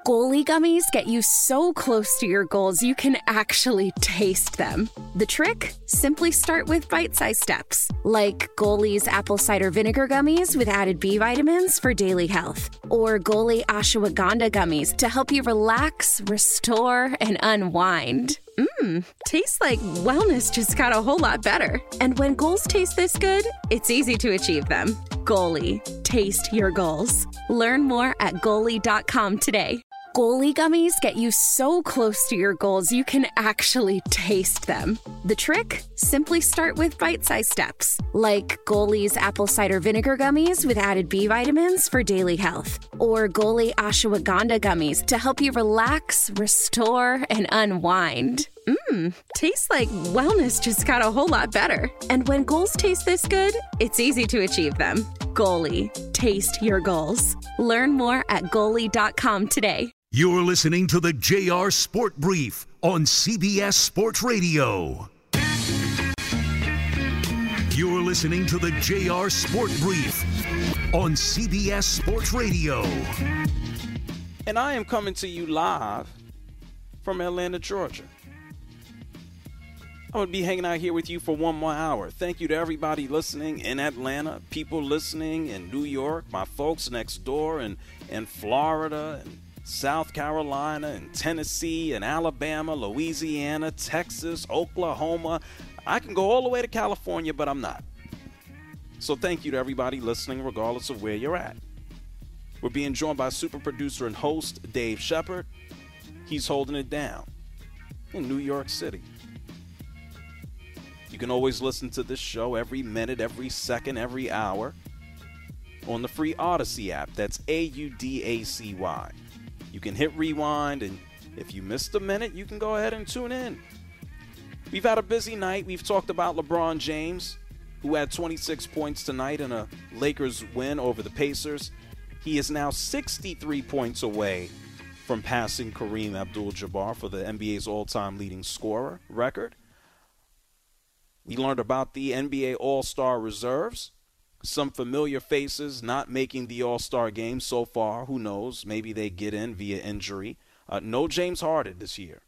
Goalie gummies get you so close to your goals you can actually taste them. The trick? Simply start with bite-sized steps, like Goalie's apple cider vinegar gummies with added B vitamins for daily health, or Goalie ashwagandha gummies to help you relax, restore, and unwind. Tastes like wellness just got a whole lot better. And when goals taste this good, it's easy to achieve them. Goalie, taste your goals. Learn more at Goalie.com today. Goalie gummies get you so close to your goals you can actually taste them. The trick? Simply start with bite-sized steps, like Goalie's apple cider vinegar gummies with added B vitamins for daily health, or Goalie ashwagandha gummies to help you relax, restore, and unwind. Tastes like wellness just got a whole lot better. And when goals taste this good, it's easy to achieve them. Goalie, taste your goals. Learn more at Goalie.com today. You're listening to the JR Sport Brief on CBS Sports Radio. You're listening to the JR Sport Brief on CBS Sports Radio. And I am coming to you live from Atlanta, Georgia. I'm going to be hanging out here with you for one more hour. Thank you to everybody listening in Atlanta, people listening in New York, my folks next door in Florida and South Carolina and Tennessee and Alabama, Louisiana, Texas, Oklahoma. I can go all the way to California, but I'm not. So thank you to everybody listening, regardless of where you're at. We're being joined by super producer and host Dave Shepard. He's holding it down in New York City. You can always listen to this show every minute, every second, every hour on the free Odyssey app. That's AUDACY. You can hit rewind, and if you missed a minute, you can go ahead and tune in. We've had a busy night. We've talked about LeBron James, who had 26 points tonight in a Lakers win over the Pacers. He is now 63 points away from passing Kareem Abdul-Jabbar for the NBA's all-time leading scorer record. We learned about the NBA All-Star reserves. Some familiar faces not making the All-Star game so far. Who knows? Maybe they get in via injury. No James Harden this year.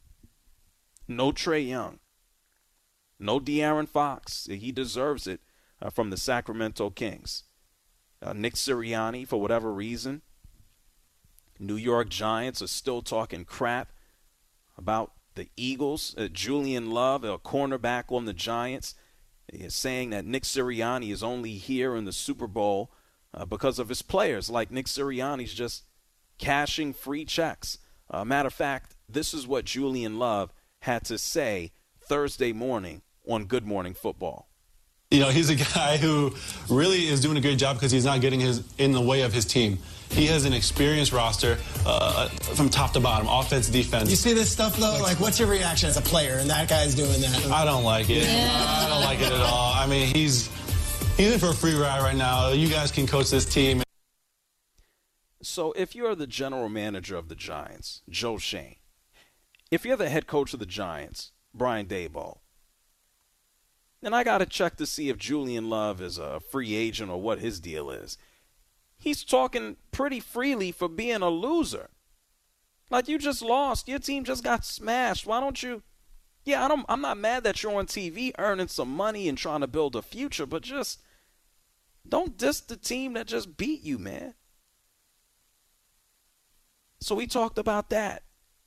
No Trae Young. No De'Aaron Fox. He deserves it from the Sacramento Kings. Nick Sirianni, for whatever reason. New York Giants are still talking crap about the Eagles. Julian Love, a cornerback on the Giants, is saying that Nick Sirianni is only here in the Super Bowl because of his players. Like Nick Sirianni's just cashing free checks. Matter of fact, this is what Julian Love had to say Thursday morning on Good Morning Football. You know, he's a guy who really is doing a great job because he's not getting in the way of his team. He has an experienced roster from top to bottom, offense, defense. You see this stuff, though? Like, what's your reaction as a player? And that guy's doing that. I don't like it. I don't like it at all. I mean, he's in for a free ride right now. You guys can coach this team. So if you're the general manager of the Giants, Joe Schoen, if you're the head coach of the Giants, Brian Daboll, then I got to check to see if Julian Love is a free agent or what his deal is. He's talking pretty freely for being a loser. Like, you just lost. Your team just got smashed. Why don't you? Yeah, I'm not mad that you're on TV earning some money and trying to build a future, but just don't diss the team that just beat you, man. So we talked about that.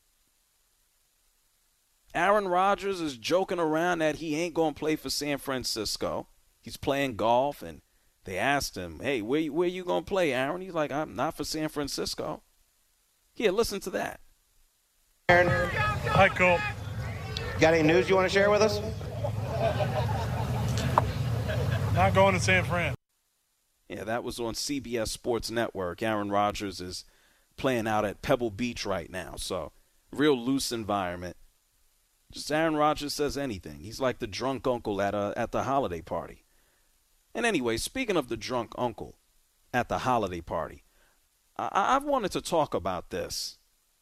Aaron Rodgers is joking around that he ain't going to play for San Francisco. He's playing golf, and they asked him, hey, where you going to play, Aaron? He's like, I'm not for San Francisco. Here, listen to that. Aaron. Hi, Cole. Got any news you want to share with us? Not going to San Fran. Yeah, that was on CBS Sports Network. Aaron Rodgers is playing out at Pebble Beach right now, so real loose environment. Just Aaron Rodgers says anything. He's like the drunk uncle at the holiday party. And anyway, speaking of the drunk uncle at the holiday party, I've wanted to talk about this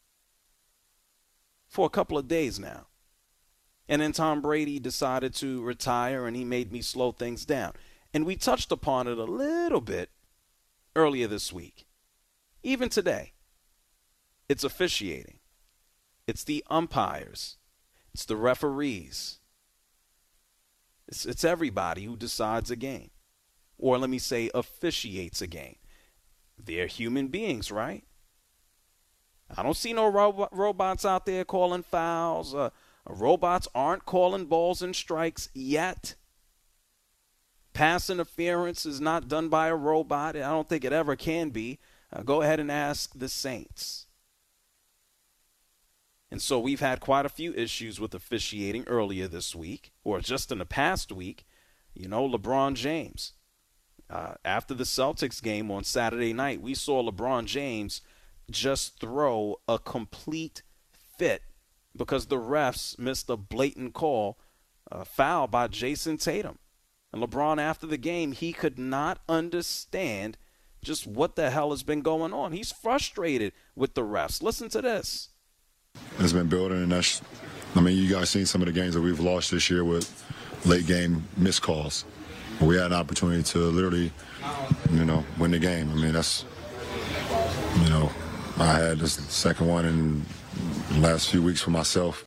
for a couple of days now. And then Tom Brady decided to retire, and he made me slow things down. And we touched upon it a little bit earlier this week, even today. It's officiating. It's the umpires. It's the referees. It's everybody who decides a game. Or let me say officiates a game. They're human beings, right? I don't see no robots out there calling fouls. Robots aren't calling balls and strikes yet. Pass interference is not done by a robot. I don't think it ever can be. Go ahead and ask the Saints. And so we've had quite a few issues with officiating earlier this week, or just in the past week. You know, LeBron James. After the Celtics game on Saturday night, we saw LeBron James just throw a complete fit because the refs missed a blatant call, foul by Jason Tatum. And LeBron, after the game, he could not understand just what the hell has been going on. He's frustrated with the refs. Listen to this. It's been building, and you guys seen some of the games that we've lost this year with late game missed calls. We had an opportunity to literally, win the game. I had this second one in the last few weeks for myself.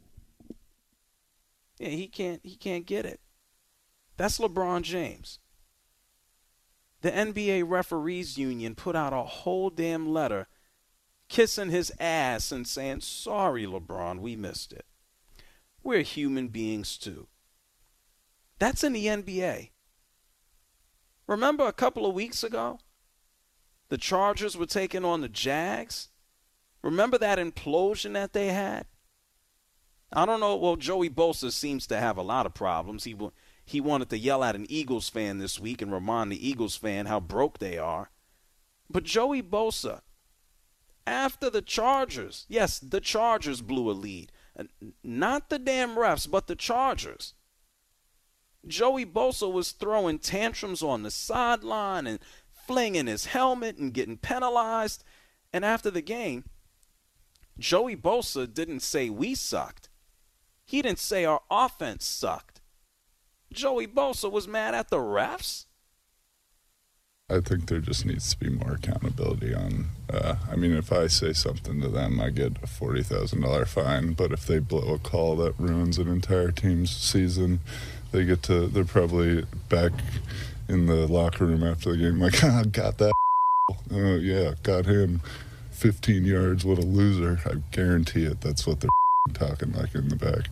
Yeah, he can't get it. That's LeBron James. The NBA Referees Union put out a whole damn letter kissing his ass and saying, sorry, LeBron, we missed it. We're human beings too. That's in the NBA. Remember a couple of weeks ago? The Chargers were taking on the Jags. Remember that implosion that they had? I don't know. Well, Joey Bosa seems to have a lot of problems. He wanted to yell at an Eagles fan this week and remind the Eagles fan how broke they are. But Joey Bosa, after the Chargers, yes, the Chargers blew a lead. Not the damn refs, but the Chargers. Joey Bosa was throwing tantrums on the sideline and flinging his helmet and getting penalized. And after the game, Joey Bosa didn't say we sucked. He didn't say our offense sucked. Joey Bosa was mad at the refs? I think there just needs to be more accountability on, if I say something to them, I get a $40,000 fine, but if they blow a call that ruins an entire team's season, they're probably back in the locker room after the game like, got that. Oh, yeah, got him 15 yards, what a loser. I guarantee it. That's what they're talking like in the back.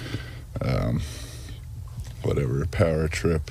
Whatever, power trip.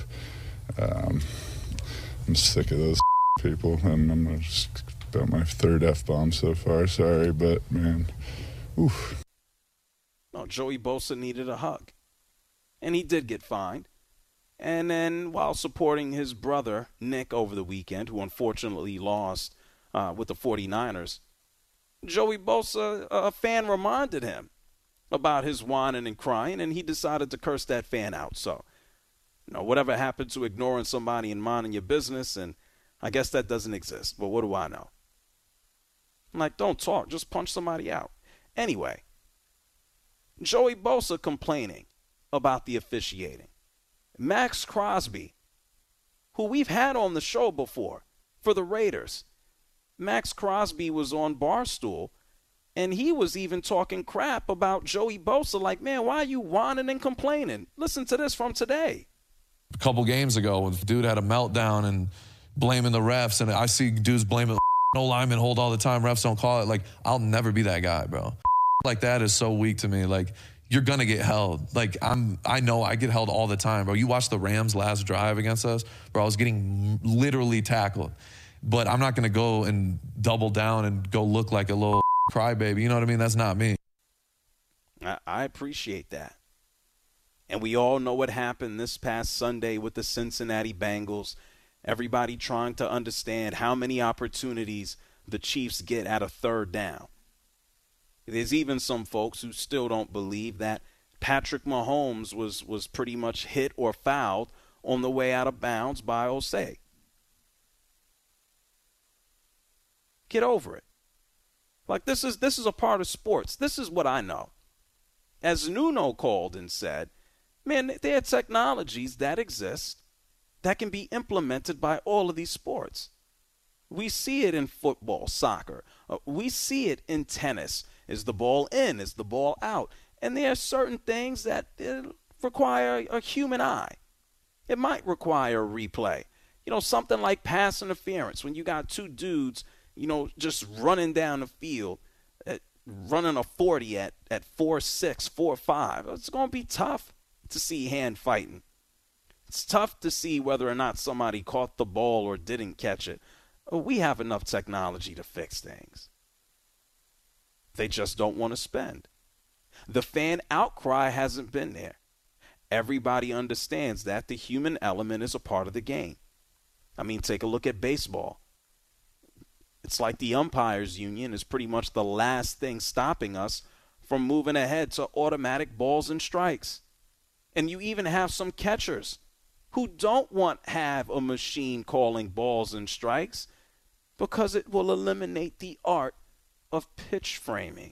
I'm sick of those people, and I'm just about my third F-bomb so far. Sorry, but, man, oof. No, Joey Bosa needed a hug, and he did get fined. And then while supporting his brother, Nick, over the weekend, who unfortunately lost with the 49ers, Joey Bosa, a fan reminded him about his whining and crying, and he decided to curse that fan out. So, whatever happened to ignoring somebody and minding your business, and I guess that doesn't exist. But what do I know? I'm like, don't talk. Just punch somebody out. Anyway, Joey Bosa complaining about the officiating. Max Crosby, who we've had on the show before for the Raiders. Max Crosby was on Barstool, and he was even talking crap about Joey Bosa. Like, man, why are you whining and complaining? Listen to this from today. A couple games ago when the dude had a meltdown and blaming the refs, and I see dudes blaming no linemen hold all the time, refs don't call it. Like, I'll never be that guy, bro. Like, that is so weak to me. Like, you're going to get held. Like, I know I get held all the time, bro. You watch the Rams' last drive against us, bro, I was getting literally tackled. But I'm not going to go and double down and go look like a little crybaby. You know what I mean? That's not me. I appreciate that. And we all know what happened this past Sunday with the Cincinnati Bengals. Everybody trying to understand how many opportunities the Chiefs get at a third down. There's even some folks who still don't believe that Patrick Mahomes was pretty much hit or fouled on the way out of bounds by Osei. Get over it. Like, this is a part of sports. This is what I know. As Nuno called and said, man, there are technologies that exist that can be implemented by all of these sports. We see it in football, soccer. We see it in tennis. Is the ball in? Is the ball out? And there are certain things that require a human eye. It might require a replay. Something like pass interference when you got two dudes, just running down the field, running a 40 at 4.6, 4.5. It's going to be tough to see hand fighting. It's tough to see whether or not somebody caught the ball or didn't catch it. We have enough technology to fix things. They just don't want to spend. The fan outcry hasn't been there. Everybody understands that the human element is a part of the game. Take a look at baseball. It's like the umpires union is pretty much the last thing stopping us from moving ahead to automatic balls and strikes. And you even have some catchers who don't want to have a machine calling balls and strikes because it will eliminate the art of pitch framing.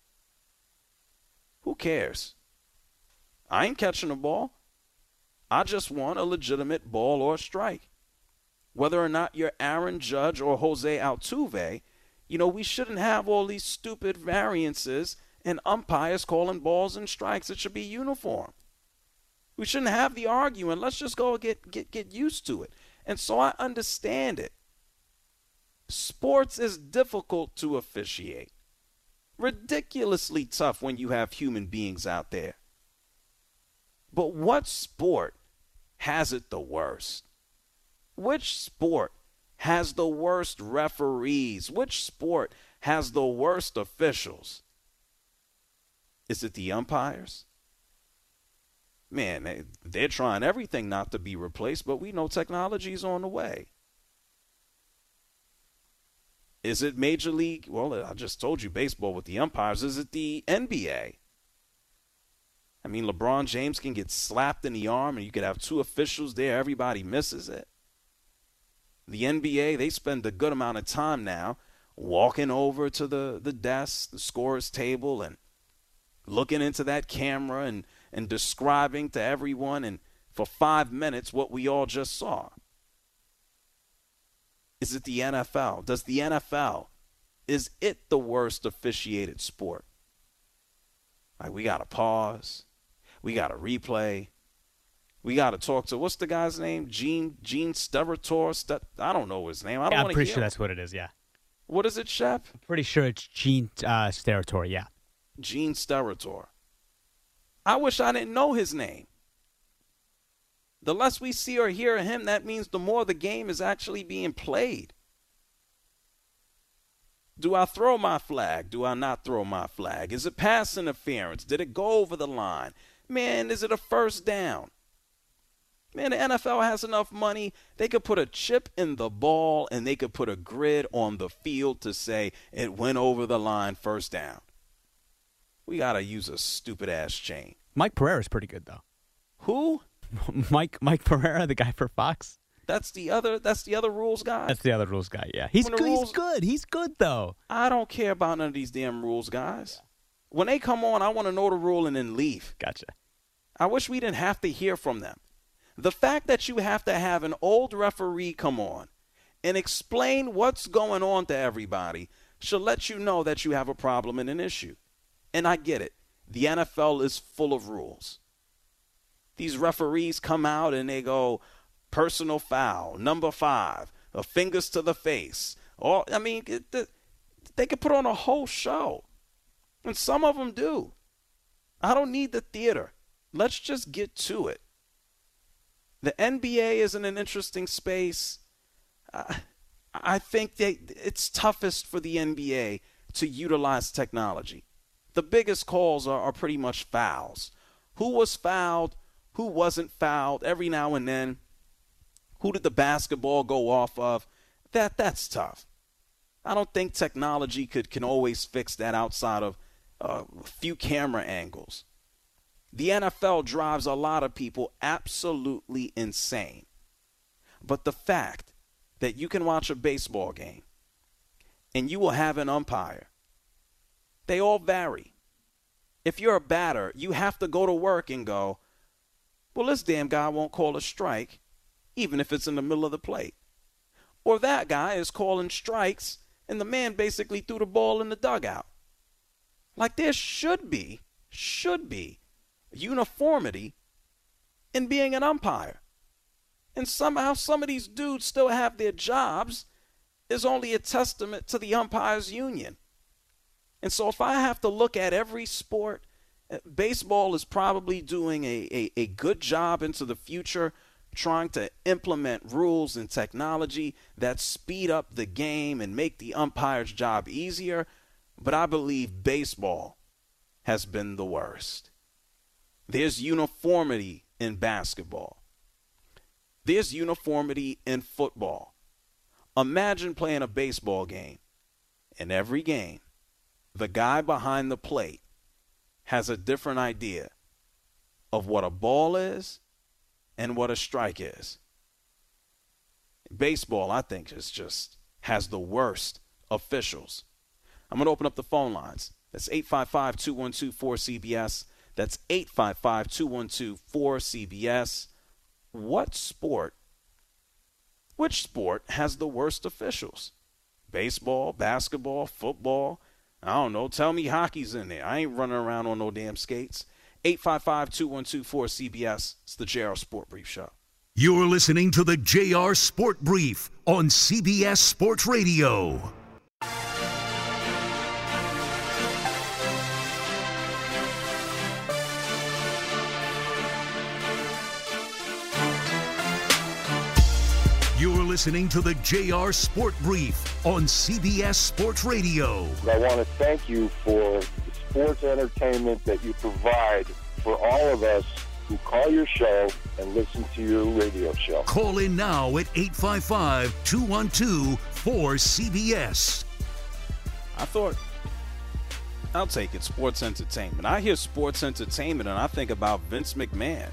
Who cares? I ain't catching a ball. I just want a legitimate ball or strike. Whether or not you're Aaron Judge or Jose Altuve, we shouldn't have all these stupid variances and umpires calling balls and strikes. It should be uniform. We shouldn't have the arguing. Let's just go get used to it. And so I understand it. Sports is difficult to officiate. Ridiculously tough when you have human beings out there. But what sport has it the worst? Which sport has the worst referees? Which sport has the worst officials? Is it the umpires? Man, they're trying everything not to be replaced, but we know technology's on the way. Is it Major League? Well, I just told you baseball with the umpires. Is it the NBA? LeBron James can get slapped in the arm and you could have two officials there. Everybody misses it. The NBA, they spend a good amount of time now walking over to the desk, the scorer's table, and looking into that camera and describing to everyone and for 5 minutes what we all just saw. Is it the NFL? Does the NFL, is it the worst officiated sport? We got to pause. We got to replay. We got to talk to, what's the guy's name? Gene Steratore? I don't know his name. I'm pretty sure that's what it is, yeah. What is it, Shep? I'm pretty sure it's Gene Steratore, yeah. Gene Steratore. I wish I didn't know his name. The less we see or hear of him, that means the more the game is actually being played. Do I throw my flag? Do I not throw my flag? Is it pass interference? Did it go over the line? Man, is it a first down? Man, the NFL has enough money. They could put a chip in the ball and they could put a grid on the field to say it went over the line, first down. We got to use a stupid-ass chain. Mike Pereira's pretty good, though. Who? Mike Pereira, the guy for Fox. That's the other rules guy? That's the other rules guy, yeah. He's good. He's good, though. I don't care about none of these damn rules guys. When they come on, I want to know the rule and then leave. Gotcha. I wish we didn't have to hear from them. The fact that you have to have an old referee come on and explain what's going on to everybody should let you know that you have a problem and an issue. And I get it. The NFL is full of rules. These referees come out and they go, personal foul, number 5, fingers to the face. They could put on a whole show. And some of them do. I don't need the theater. Let's just get to it. The NBA is in an interesting space. I think it's toughest for the NBA to utilize technology. The biggest calls are pretty much fouls. Who was fouled? Who wasn't fouled? Every now and then, who did the basketball go off of? That's tough. I don't think technology can always fix that outside of a few camera angles. The NFL drives a lot of people absolutely insane. But the fact that you can watch a baseball game and you will have an umpire, they all vary. If you're a batter, you have to go to work and go, well, this damn guy won't call a strike, even if it's in the middle of the plate. Or that guy is calling strikes and the man basically threw the ball in the dugout. Like there should be uniformity in being an umpire. And somehow some of these dudes still have their jobs is only a testament to the umpires union. And so if I have to look at every sport, baseball is probably doing a good job into the future trying to implement rules and technology that speed up the game and make the umpire's job easier. But I believe baseball has been the worst. There's uniformity in basketball. There's uniformity in football. Imagine playing a baseball game, and every game, the guy behind the plate has a different idea of what a ball is and what a strike is. Baseball, I think, has the worst officials. I'm going to open up the phone lines. That's 855-212-4CBS. That's 855-212-4CBS. Which sport has the worst officials? Baseball, basketball, football? I don't know. Tell me hockey's in there. I ain't running around on no damn skates. 855-212-4CBS. It's the JR Sport Brief Show. You're listening to the JR Sport Brief on CBS Sports Radio. You're listening to the JR Sport Brief on CBS Sports Radio. I want to thank you for the sports entertainment that you provide for all of us who call your show and listen to your radio show. Call in now at 855-212-4CBS. I'll take it, sports entertainment. I hear sports entertainment and I think about Vince McMahon.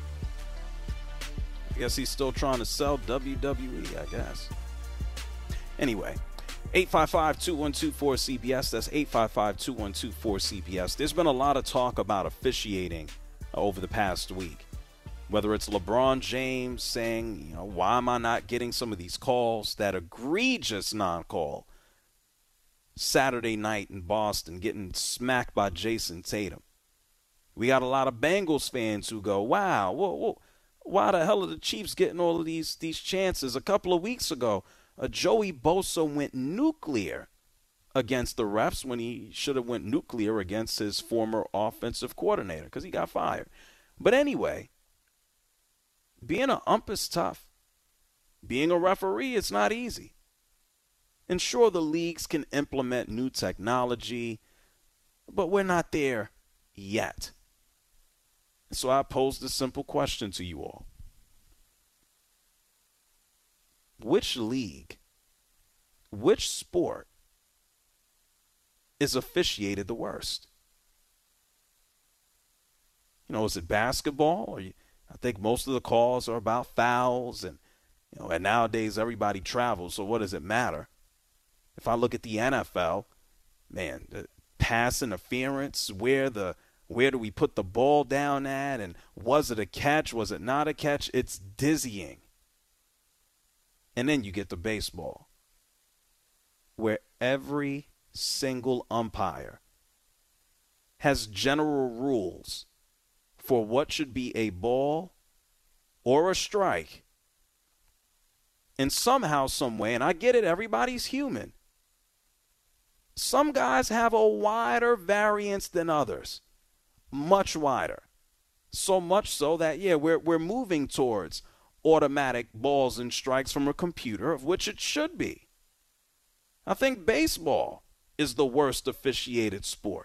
I guess he's still trying to sell WWE, I guess. Anyway, 855-212-4CBS. That's 855-212-4CBS. There's been a lot of talk about officiating over the past week. Whether it's LeBron James saying, why am I not getting some of these calls? That egregious non-call Saturday night in Boston, getting smacked by Jason Tatum. We got a lot of Bengals fans who go, wow, whoa. Why the hell are the Chiefs getting all of these chances? A couple of weeks ago, Joey Bosa went nuclear against the refs when he should have went nuclear against his former offensive coordinator because he got fired. But anyway, being an ump is tough. Being a referee, it's not easy. And sure, the leagues can implement new technology, but we're not there yet. So I posed a simple question to you all. Which league, which sport is officiated the worst? Is it basketball? I think most of the calls are about fouls, and nowadays everybody travels, so what does it matter? If I look at the NFL, man, the pass interference, where do we put the ball down at, and was it a catch, was it not a catch? It's dizzying. And then you get to baseball, where every single umpire has general rules for what should be a ball or a strike. And somehow, some way, and I get it, everybody's human. Some guys have a wider variance than others. Much wider. So much so that, we're moving towards automatic balls and strikes from a computer, of which it should be. I think baseball is the worst officiated sport.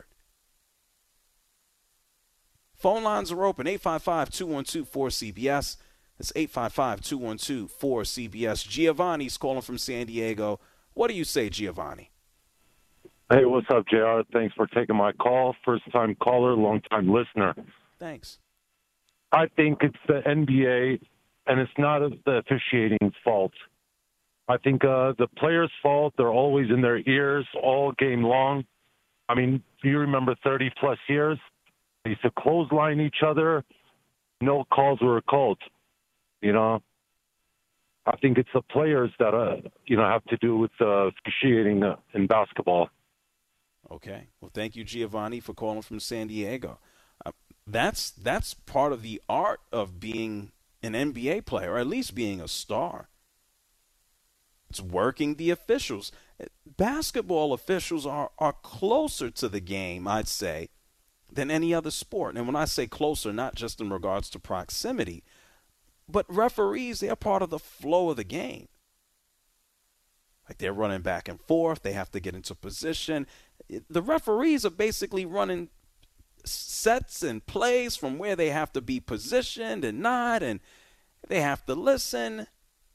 Phone lines are open, 855-212-4CBS. That's 855-212-4CBS. Giovanni's calling from San Diego. What do you say, Giovanni? Hey, what's up, JR? Thanks for taking my call. First-time caller, long-time listener. Thanks. I think it's the NBA, and it's not the officiating's fault. I think the players' fault. They're always in their ears all game long. I mean, do you remember 30-plus years? They used to clothesline each other. No calls were called. I think it's the players that have to do with officiating in basketball. Okay. Well, thank you, Giovanni, for calling from San Diego. That's part of the art of being an NBA player, or at least being a star. It's working the officials. Basketball officials are closer to the game, I'd say, than any other sport. And when I say closer, not just in regards to proximity, but referees, they're part of the flow of the game. Like, they're running back and forth. They have to get into position. The referees are basically running sets and plays from where they have to be positioned and not, and they have to listen.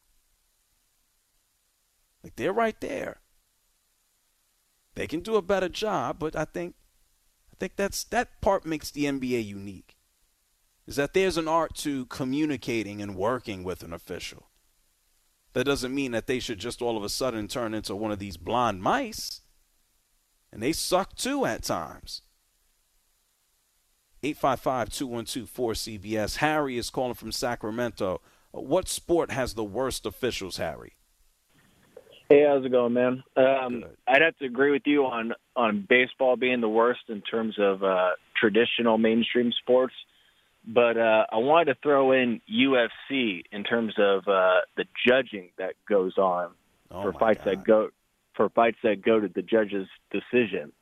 Like, they're right there. They can do a better job, but I think that part makes the NBA unique, is that there's an art to communicating and working with an official. That doesn't mean that they should just all of a sudden turn into one of these blonde mice. And they suck too at times. 855-212-4CBS. Harry is calling from Sacramento. What sport has the worst officials, Harry? Hey, how's it going, man? I'd have to agree with you on baseball being the worst in terms of traditional mainstream sports. But I wanted to throw in UFC in terms of the judging that goes on for fights that go to the judge's decision.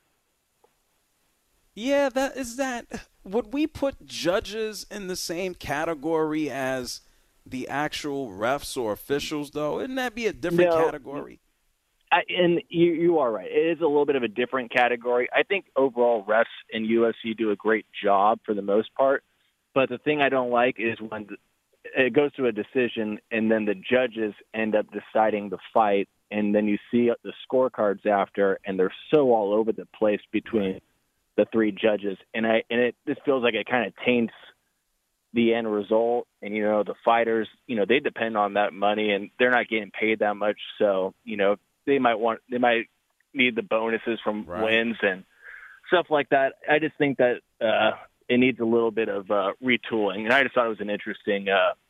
Yeah, would we put judges in the same category as the actual refs or officials, though? Wouldn't that be a different category? And you are right. It is a little bit of a different category. I think overall refs in UFC do a great job for the most part. But the thing I don't like is when it goes to a decision and then the judges end up deciding the fight, and then you see the scorecards after, and they're so all over the place between the three judges. And it just feels like it kind of taints the end result. And, the fighters, they depend on that money, and they're not getting paid that much. So, they might need the bonuses from wins and stuff like that. I just think that it needs a little bit of retooling, and I just thought it was an interesting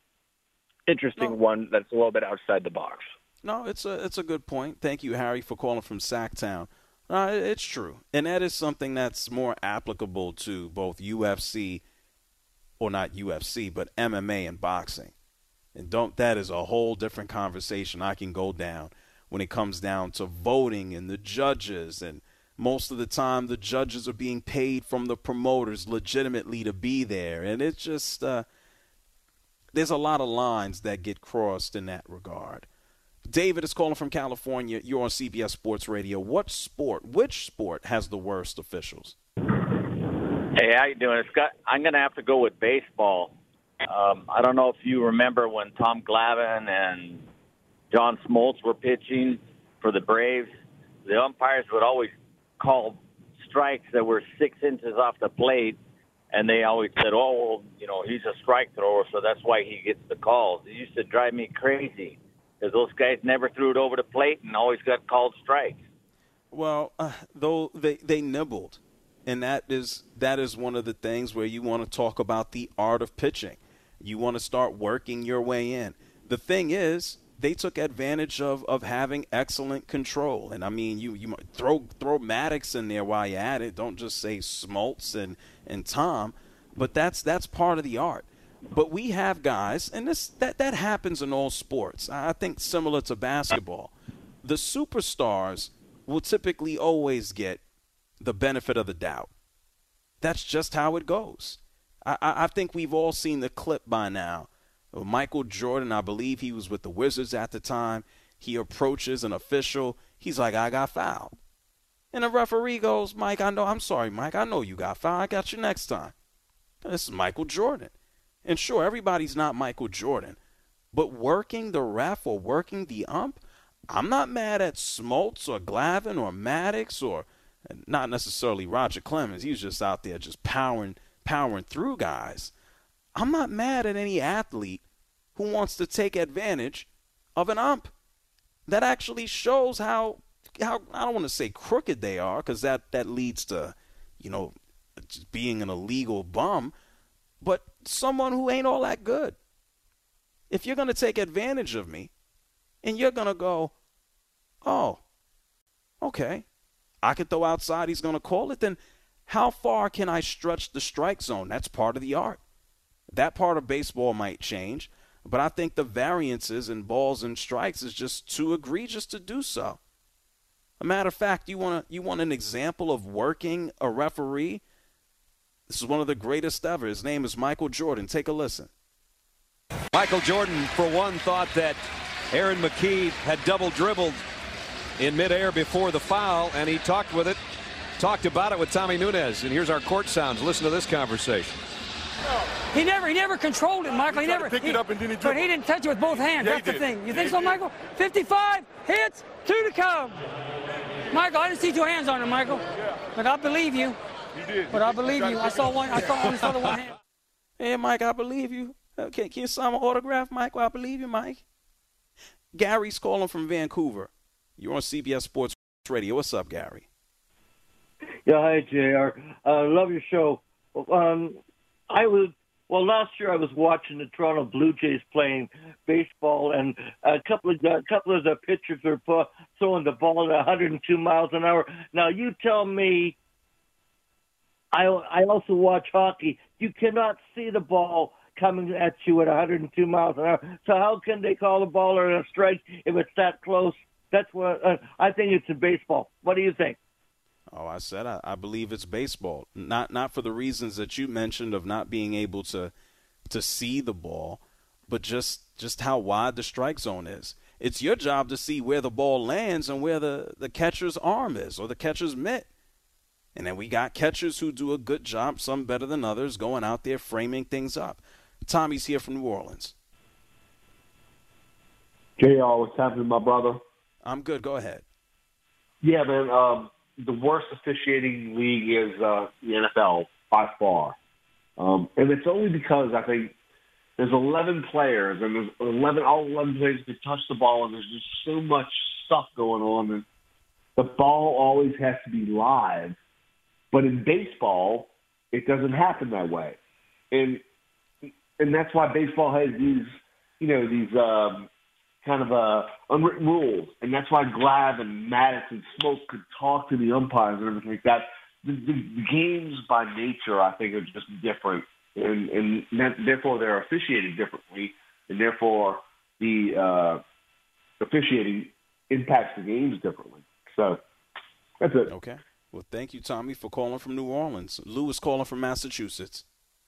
one that's a little bit outside the box. No, it's a good point. Thank you, Harry, for calling from Sacktown. It's true, and that is something that's more applicable to both UFC, or not UFC, but MMA and boxing. And that is a whole different conversation I can go down when it comes down to voting and the judges. And most of the time, the judges are being paid from the promoters legitimately to be there. And it's just, there's a lot of lines that get crossed in that regard. David is calling from California. You're on CBS Sports Radio. Which sport has the worst officials? Hey, how you doing? I'm going to have to go with baseball. I don't know if you remember when Tom Glavine and John Smoltz were pitching for the Braves. The umpires would always call strikes that were 6 inches off the plate, and they always said, he's a strike thrower, so that's why he gets the calls. It used to drive me crazy because those guys never threw it over the plate and always got called strikes. Well, though they nibbled, and that is one of the things where you want to talk about the art of pitching. You want to start working your way in. The thing is, they took advantage of having excellent control. And, I mean, you throw Maddox in there while you're at it. Don't just say Smoltz and Tom. But that's part of the art. But we have guys, and that happens in all sports. I think similar to basketball. The superstars will typically always get the benefit of the doubt. That's just how it goes. I think we've all seen the clip by now. Michael Jordan, I believe he was with the Wizards at the time. He approaches an official. He's like, I got fouled. And the referee goes, I'm sorry, Mike. I know you got fouled. I got you next time. This is Michael Jordan. And sure, everybody's not Michael Jordan. But working the ref or working the ump, I'm not mad at Smoltz or Glavine or Maddox or not necessarily Roger Clemens. He was just out there just powering through guys. I'm not mad at any athlete who wants to take advantage of an ump. That actually shows how I don't want to say crooked they are, because that leads to, just being an illegal bum, but someone who ain't all that good. If you're going to take advantage of me and you're going to go, oh, okay, I could throw outside, he's going to call it, then how far can I stretch the strike zone? That's part of the art. That part of baseball might change, but I think the variances in balls and strikes is just too egregious to do so. A matter of fact, you want an example of working a referee? This is one of the greatest ever. His name is Michael Jordan. Take a listen. Michael Jordan, for one, thought that Aaron McKee had double dribbled in midair before the foul, and he talked about it with Tommy Nunez. And here's our court sounds. Listen to this conversation. He never controlled it, Michael. He never picked it up and then he but he didn't touch it with both hands. Yeah, That's the thing. You think so, Michael? 55 hits, 2 to come. Michael, I didn't see 2 hands on him, Michael. Yeah. But I believe you. You did. But I believe you. I saw one. I only saw the one hand. Hey, Mike, I believe you. Okay, can you sign my autograph, Mike? Well, I believe you, Mike. Gary's calling from Vancouver. You're on CBS Sports Radio. What's up, Gary? Yeah, hi, JR. Love your show. Last year I was watching the Toronto Blue Jays playing baseball, and a couple of the pitchers were throwing the ball at 102 miles an hour. Now, you tell me, I also watch hockey. You cannot see the ball coming at you at 102 miles an hour. So how can they call the ball or a strike if it's that close? That's what I think it's in baseball. What do you think? Oh, I said I believe it's baseball. Not for the reasons that you mentioned of not being able to see the ball, but just how wide the strike zone is. It's your job to see where the ball lands and where the catcher's arm is or the catcher's mitt. And then we got catchers who do a good job, some better than others, going out there framing things up. Tommy's here from New Orleans. JR, what's happening, my brother? I'm good. Go ahead. Yeah, man. The worst officiating league is the NFL by far. And it's only because I think there's 11 players, and there's all 11 players can touch the ball, and there's just so much stuff going on. And the ball always has to be live. But in baseball, it doesn't happen that way. And that's why baseball has these kind of unwritten rules, and that's why Glav and Maddox and Smoke could talk to the umpires and everything like that. The games by nature, I think, are just different, and therefore they're officiated differently, and therefore the officiating impacts the games differently. So that's it. Okay. Well, thank you, Tommy, for calling from New Orleans. Lou is calling from Massachusetts.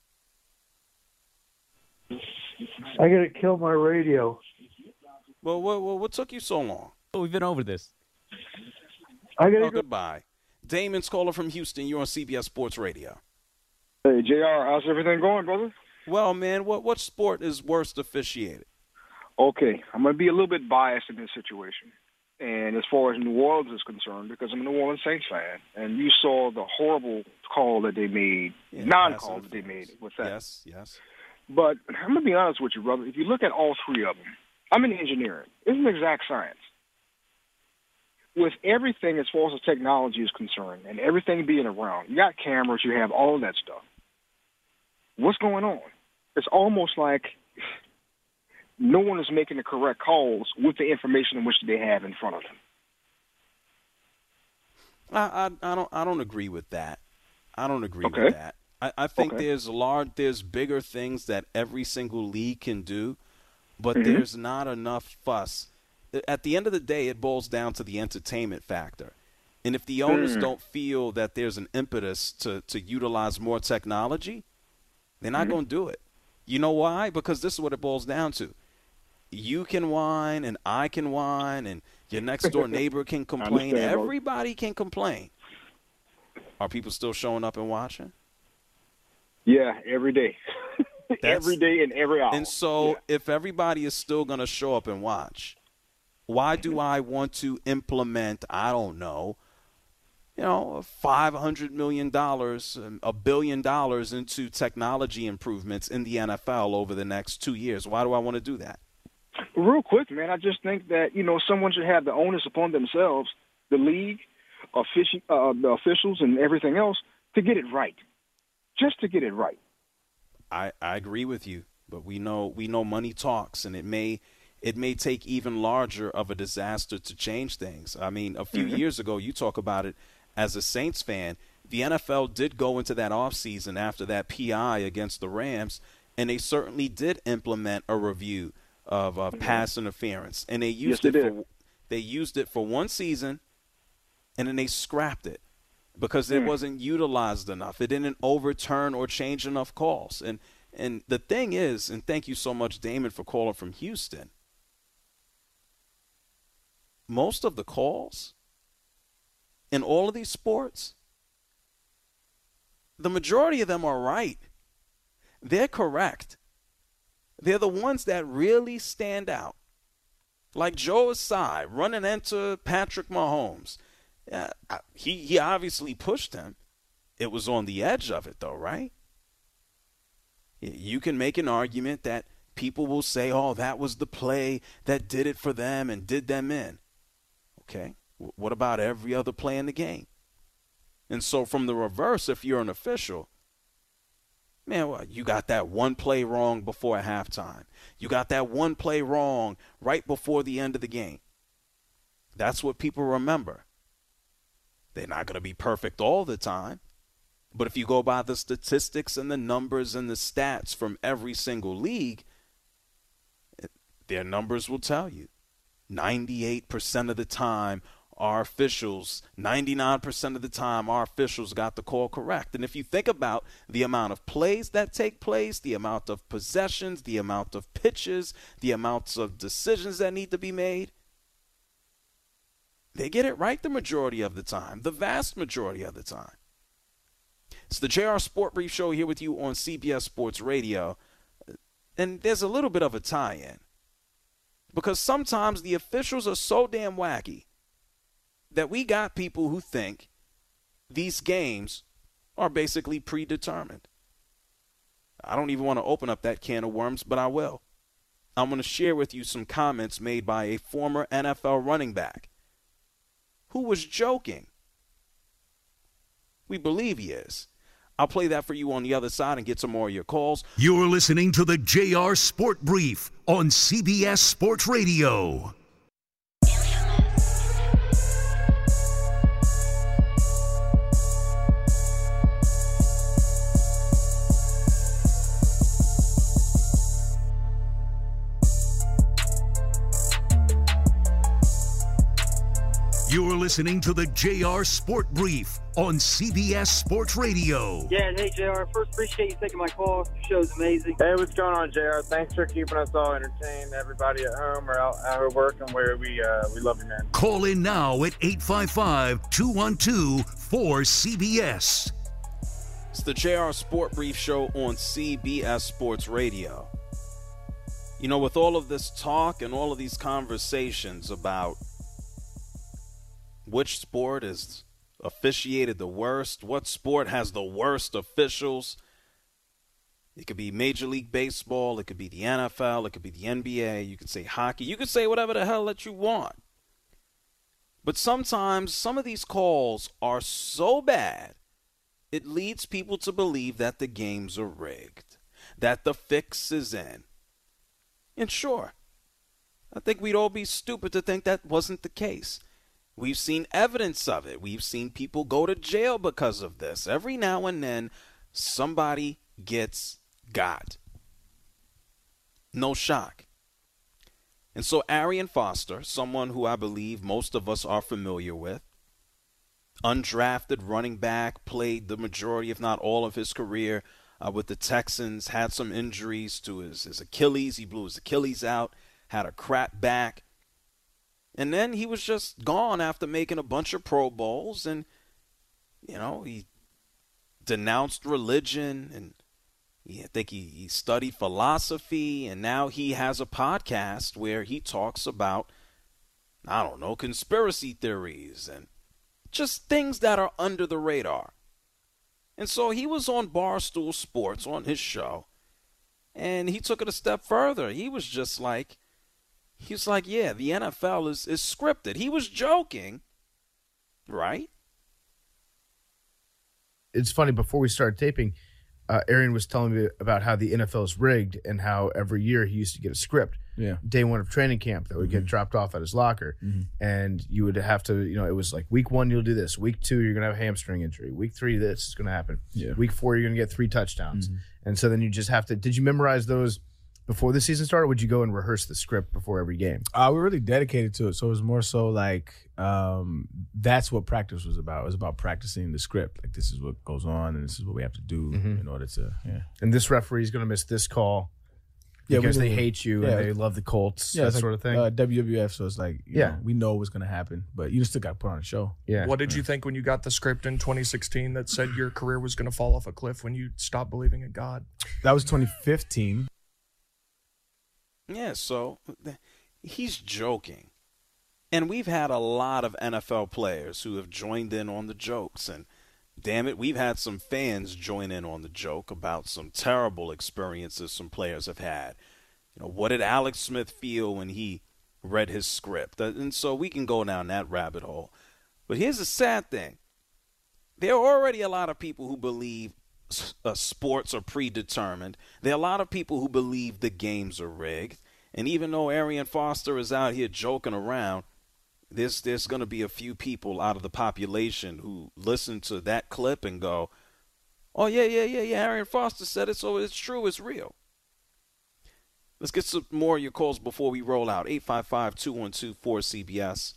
I got to kill my radio. Well, what took you so long? Oh, we've been over this. Goodbye. Damon's calling from Houston. You're on CBS Sports Radio. Hey, JR, how's everything going, brother? Well, man, what sport is worst officiated? Okay, I'm going to be a little bit biased in this situation. And as far as New Orleans is concerned, because I'm a New Orleans Saints fan, and you saw the horrible call that they made, non-call that they made with that. Yes. But I'm going to be honest with you, brother. If you look at all three of them, I'm in engineering. It's an exact science. With everything as far as technology is concerned and everything being around, you got cameras, you have all of that stuff. What's going on? It's almost like no one is making the correct calls with the information in which they have in front of them. I don't agree with that. I don't agree with that. I think there's bigger things that every single league can do, but there's not enough fuss. At the end of the day, it boils down to the entertainment factor. And if the owners don't feel that there's an impetus to utilize more technology, they're not going to do it. You know why? Because this is what it boils down to. You can whine, and I can whine, and your next-door neighbor can complain. Everybody can complain. Are people still showing up and watching? Yeah, every day. Every day and every hour. And so if everybody is still going to show up and watch, why do I want to implement, I don't know, $500 million, $1 billion into technology improvements in the NFL over the next 2 years? Why do I want to do that? Real quick, man, I just think that, someone should have the onus upon themselves, the league, the officials, and everything else, to get it right. Just to get it right. I agree with you. But we know money talks, and it may take even larger of a disaster to change things. I mean, a few years ago, you talk about it as a Saints fan, the NFL did go into that offseason after that PI against the Rams, and they certainly did implement a review of pass interference. And they used it for one season, and then they scrapped it because it wasn't utilized enough. It didn't overturn or change enough calls. And the thing is, and thank you so much, Damon, for calling from Houston, most of the calls in all of these sports, the majority of them are right. They're correct. They're the ones that really stand out. Like Joe Asai running into Patrick Mahomes. He obviously pushed him. It was on the edge of it, though, right? You can make an argument that people will say, oh, that was the play that did it for them and did them in. Okay, what about every other play in the game? And so from the reverse, if you're an official, man, well, you got that one play wrong before halftime. You got that one play wrong right before the end of the game. That's what people remember. They're not going to be perfect all the time. But if you go by the statistics and the numbers and the stats from every single league, their numbers will tell you 98% of the time our officials, 99% of the time our officials got the call correct. And if you think about the amount of plays that take place, the amount of possessions, the amount of pitches, the amounts of decisions that need to be made, they get it right the majority of the time, the vast majority of the time. It's the JR Sport Brief Show here with you on CBS Sports Radio. And there's a little bit of a tie-in. Because sometimes the officials are so damn wacky that we got people who think these games are basically predetermined. I don't even want to open up that can of worms, but I will. I'm going to share with you some comments made by a former NFL running back who was joking. We believe he is. I'll play that for you on the other side and get some more of your calls. You're listening to the JR Sport Brief on CBS Sports Radio. You're listening to the JR Sport Brief on CBS Sports Radio. Yeah, hey, JR. First, appreciate you taking my call. The show's amazing. Hey, what's going on, JR? Thanks for keeping us all entertained. Everybody at home or out at work, and where we love you, man. Call in now at 855-212-4CBS. It's the JR Sport Brief Show on CBS Sports Radio. You know, with all of this talk and all of these conversations about which sport is officiated the worst, what sport has the worst officials, it could be Major League Baseball, it could be the NFL, it could be the NBA, you could say hockey, you could say whatever the hell that you want. But sometimes some of these calls are so bad, it leads people to believe that the games are rigged, that the fix is in. And sure, I think we'd all be stupid to think that wasn't the case. We've seen evidence of it. We've seen people go to jail because of this. Every now and then, somebody gets got. No shock. And so Arian Foster, someone who I believe most of us are familiar with, undrafted running back, played the majority, if not all of his career with the Texans, had some injuries to his Achilles. He blew his Achilles out, had a crap back. And then he was just gone after making a bunch of Pro Bowls. And, you know, he denounced religion. And I think he studied philosophy. And now he has a podcast where he talks about, I don't know, conspiracy theories and just things that are under the radar. And so he was on Barstool Sports on his show. And he took it a step further. He was just like, yeah, the NFL is scripted. He was joking, right? It's funny, before we started taping, Arian was telling me about how the NFL is rigged and how every year he used to get a script. Yeah. Day one of training camp that would get dropped off at his locker. And you would have to, it was like week 1, you'll do this. Week 2, you're going to have a hamstring injury. Week 3, this is going to happen. Yeah. Week 4, you're going to get 3 touchdowns. And so then you just have to, did you memorize those before the season started? Or would you go and rehearse the script before every game? We're really dedicated to it. So it was more so like that's what practice was about. It was about practicing the script. Like, this is what goes on and this is what we have to do in order to, And this referee is going to miss this call. Because they hate you and they love the Colts, that sort of thing. WWF, so it's like, you know, we know what's going to happen, but you still got to put on a show. Yeah. What did you think when you got the script in 2016 that said your career was going to fall off a cliff when you stopped believing in God? That was 2015. Yeah, so he's joking. And we've had a lot of NFL players who have joined in on the jokes. And damn it, we've had some fans join in on the joke about some terrible experiences some players have had. What did Alex Smith feel when he read his script? And so we can go down that rabbit hole. But here's the sad thing. There are already a lot of people who believe sports are predetermined. There are a lot of people who believe the games are rigged. And even though Arian Foster is out here joking around, there's going to be a few people out of the population who listen to that clip and go, oh, yeah, Arian Foster said it, so it's true, it's real. Let's get some more of your calls before we roll out. 855-212-4CBS.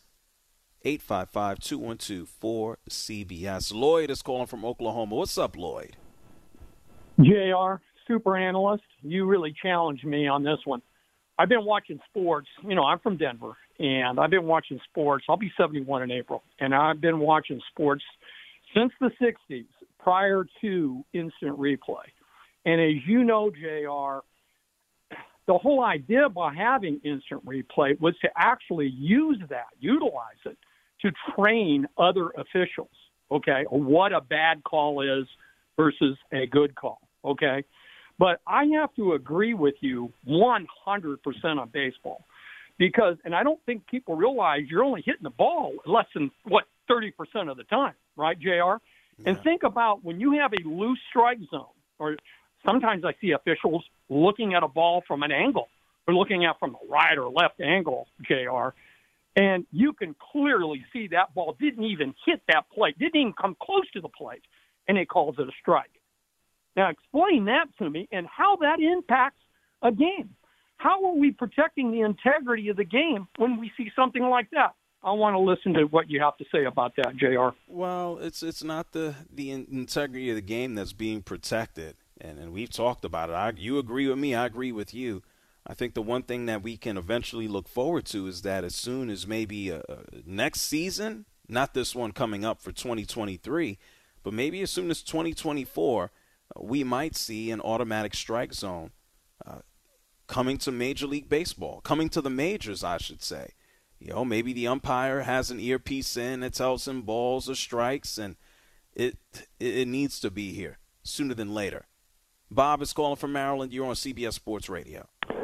855-212-4CBS. Lloyd is calling from Oklahoma. What's up, Lloyd? JR, super analyst, you really challenged me on this one. I've been watching sports. I'm from Denver, and I've been watching sports. I'll be 71 in April, and I've been watching sports since the 60s, prior to instant replay. And as you know, JR, the whole idea by having instant replay was to actually utilize it to train other officials, okay, what a bad call is versus a good call, okay? But I have to agree with you 100% on baseball because, and I don't think people realize you're only hitting the ball less than, 30% of the time, right, JR? Yeah. And think about when you have a loose strike zone, or sometimes I see officials looking at a ball from an angle. They're looking at from a right or left angle, JR, and you can clearly see that ball didn't even hit that plate, didn't even come close to the plate, and it calls it a strike. Now, explain that to me and how that impacts a game. How are we protecting the integrity of the game when we see something like that? I want to listen to what you have to say about that, JR. Well, it's not the integrity of the game that's being protected, and we've talked about it. You agree with me, I agree with you. I think the one thing that we can eventually look forward to is that as soon as maybe next season, not this one coming up for 2023, but maybe as soon as 2024, we might see an automatic strike zone coming to Major League Baseball, coming to the majors, I should say. Maybe the umpire has an earpiece in that tells him balls or strikes, and it needs to be here sooner than later. Bob is calling from Maryland. You're on CBS Sports Radio.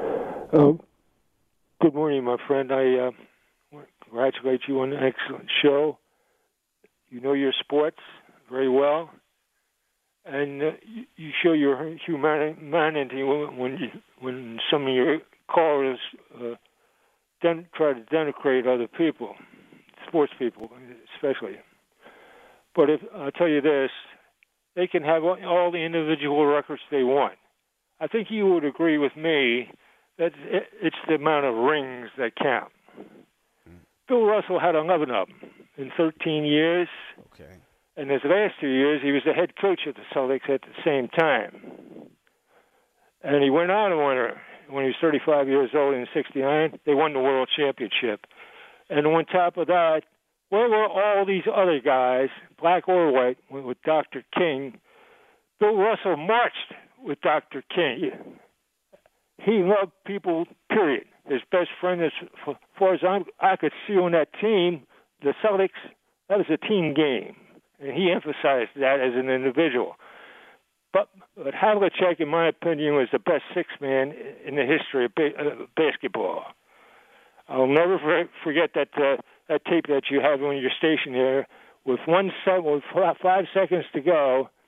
Good morning, my friend. I congratulate you on an excellent show. You know your sports very well. And you show your humanity when some of your callers try to denigrate other people, sports people especially. But I'll tell you this, they can have all the individual records they want. I think you would agree with me that it's the amount of rings that count. Bill Russell had 11 of them in 13 years. Okay. And his last 2 years, he was the head coach of the Celtics at the same time. And he went on to win when he was 35 years old in '69. They won the World Championship. And on top of that, where were all these other guys, black or white, with Dr. King? Bill Russell marched with Dr. King. He loved people, period. His best friend, as far as I could see on that team, the Celtics, that was a team game. And he emphasized that as an individual. But Havlicek, in my opinion, was the best six-man in the history of basketball. I'll never forget that tape that you have on your station there. With 5 seconds to go,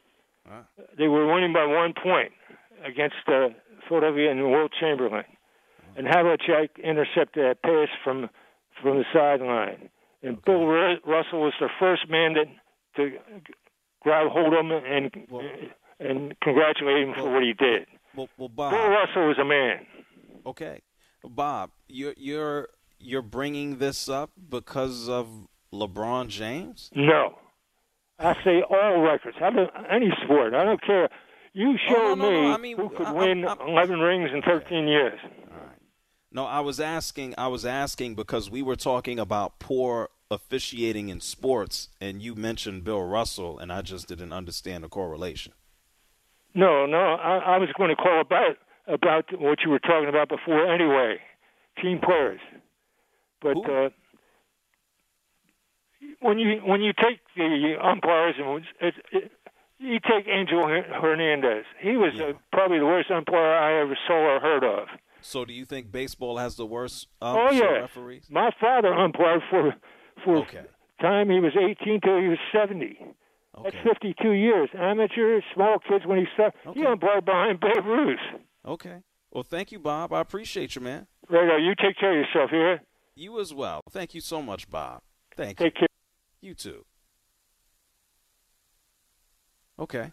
They were winning by 1 point against Philadelphia and Will Chamberlain. And Havlicek intercepted that pass from the sideline. And Bill Russell was the first man to grab hold of him and congratulate him for what he did. Well, Bob. Bill Russell was a man. Okay, Bob, you're bringing this up because of LeBron James? No, I say all records. Any sport. I don't care. You show me I mean, who could win 11 rings in 13 years. No, I was asking because we were talking about poor officiating in sports, and you mentioned Bill Russell, and I just didn't understand the correlation. No, I was going to call about what you were talking about before anyway, team players. But when you take the umpires, and you take Angel Hernandez, he was probably the worst umpire I ever saw or heard of. So do you think baseball has the worst referees? My father umpired for time he was 18 till he was 70. That's 52 years. Amateur, small kids when he started. He umpired behind Babe Ruth. Okay. Well, thank you, Bob. I appreciate you, man. Right, you take care of yourself here. You as well. Thank you so much, Bob. Thank you. Take care. You too. Okay.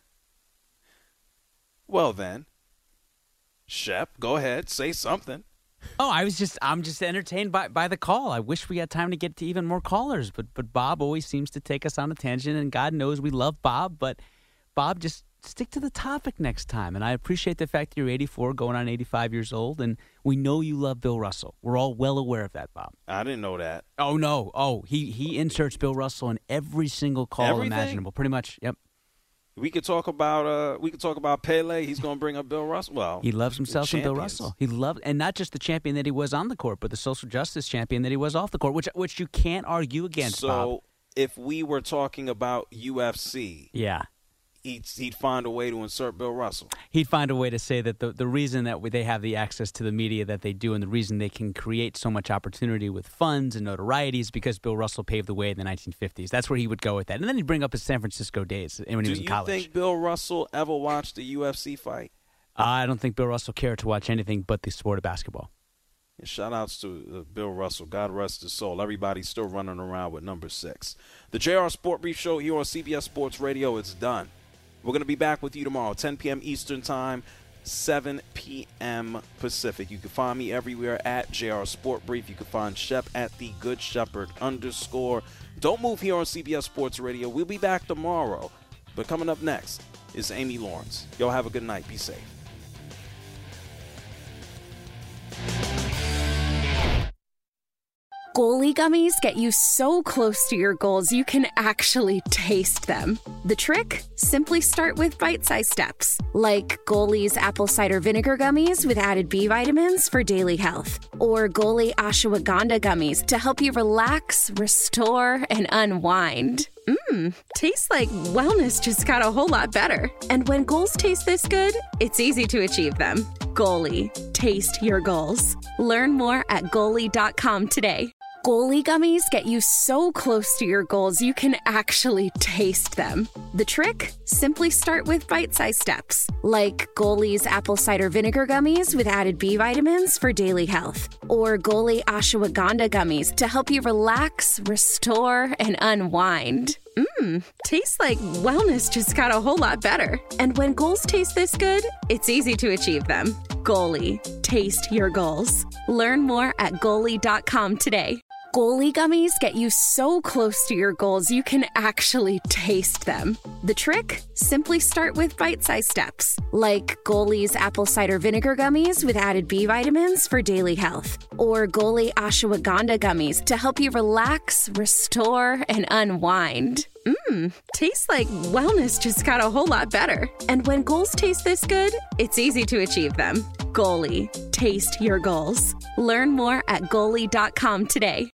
Well then, Shep, go ahead, say something. Oh, I'm just entertained by the call. I wish we had time to get to even more callers, but Bob always seems to take us on a tangent, and God knows we love Bob, but Bob, just stick to the topic next time. And I appreciate the fact that you're 84, going on 85 years old, and we know you love Bill Russell. We're all well aware of that, Bob. I didn't know that. Oh, no. Oh, he inserts Bill Russell in every single call imaginable. Pretty much, yep. We could talk about Pele. He's going to bring up Bill Russell. Well, he loves himself some Bill Russell. He loved, and not just the champion that he was on the court, but the social justice champion that he was off the court, which you can't argue against. So, Bob. If we were talking about UFC, he'd find a way to insert Bill Russell. He'd find a way to say that the reason that they have the access to the media that they do, and the reason they can create so much opportunity with funds and notoriety is because Bill Russell paved the way in the 1950s. That's where he would go with that. And then he'd bring up his San Francisco days when he was in college. Do you think Bill Russell ever watched a UFC fight? I don't think Bill Russell cared to watch anything but the sport of basketball. And shout-outs to Bill Russell. God rest his soul. Everybody's still running around with number 6. The JR Sport Brief Show here on CBS Sports Radio is done. We're going to be back with you tomorrow, 10 p.m. Eastern Time, 7 p.m. Pacific. You can find me everywhere at JR Sport Brief. You can find Shep at The Good Shepherd _. Don't move here on CBS Sports Radio. We'll be back tomorrow. But coming up next is Amy Lawrence. Y'all have a good night. Be safe. Goalie gummies get you so close to your goals you can actually taste them. The trick? Simply start with bite-sized steps, like Goalie's apple cider vinegar gummies with added B vitamins for daily health, or Goalie ashwagandha gummies to help you relax, restore, and unwind. Tastes like wellness just got a whole lot better. And when goals taste this good, it's easy to achieve them. Goalie, taste your goals. Learn more at Goalie.com today. Goalie gummies get you so close to your goals you can actually taste them. The trick? Simply start with bite-sized steps, like Goalie's apple cider vinegar gummies with added B vitamins for daily health, or Goalie ashwagandha gummies to help you relax, restore, and unwind. Tastes like wellness just got a whole lot better. And when goals taste this good, it's easy to achieve them. Goalie, taste your goals. Learn more at Goalie.com today. Goalie gummies get you so close to your goals you can actually taste them. The trick? Simply start with bite-sized steps, like Goalie's apple cider vinegar gummies with added B vitamins for daily health, or Goalie ashwagandha gummies to help you relax, restore, and unwind. Tastes like wellness just got a whole lot better. And when goals taste this good, it's easy to achieve them. Goalie, taste your goals. Learn more at Goalie.com today.